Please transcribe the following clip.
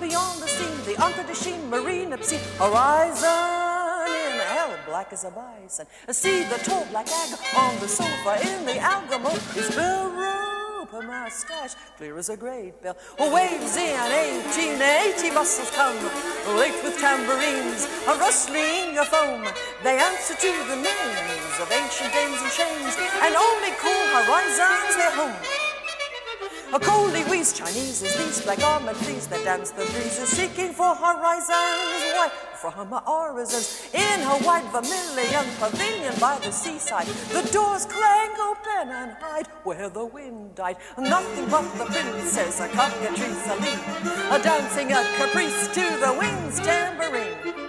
beyond the scene, the Unter-Dasheen marine obscene horizon in hell, black as a bison. See the tall black ag on the sofa in the algamo. His bill rope, a mustache, clear as a great bell. Waves in 1880, bustles come, late with tambourines, a rustling a foam. They answer to the names of ancient dames and chains, and only cool horizons their home. A coldly wheeze Chineses, these black armored fleas that dance the breezes, seeking for horizons. Why, from orisons in her white vermilion pavilion by the seaside, the doors clang open and hide where the wind died. Nothing but the princess, a cockatrice, a lead, a dancing a caprice to the wind's tambourine.